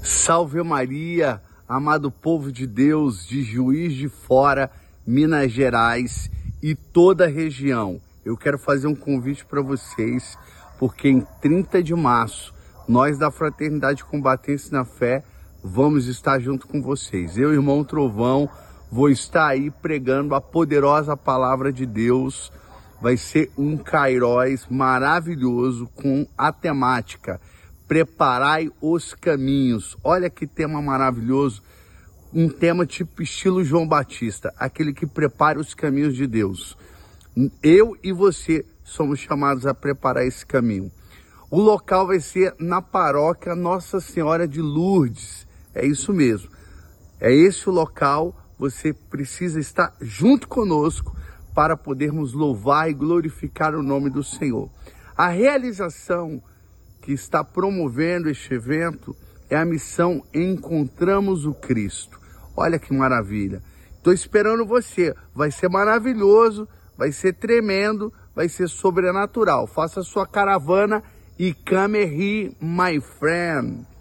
Salve Maria, amado povo de Deus de Juiz de Fora, Minas Gerais e toda a região. Eu quero fazer um convite para vocês, porque em 30 de março, nós da Fraternidade Combatentes na Fé vamos estar junto com vocês. Eu, irmão Trovão, vou estar aí pregando a poderosa palavra de Deus. Vai ser um Kairos maravilhoso com a temática Preparai os caminhos. Olha que tema maravilhoso, um tema tipo estilo João Batista, aquele que prepara os caminhos de Deus. Eu e você somos chamados a preparar esse caminho. O local vai ser na paróquia Nossa Senhora de Lourdes, é isso mesmo. É esse o local, você precisa estar junto conosco para podermos louvar e glorificar o nome do Senhor. A realização que está promovendo este evento é a missão Encontramos o Cristo. Olha que maravilha. Estou esperando você. Vai ser maravilhoso, vai ser tremendo, vai ser sobrenatural. Faça sua caravana e come here, my friend.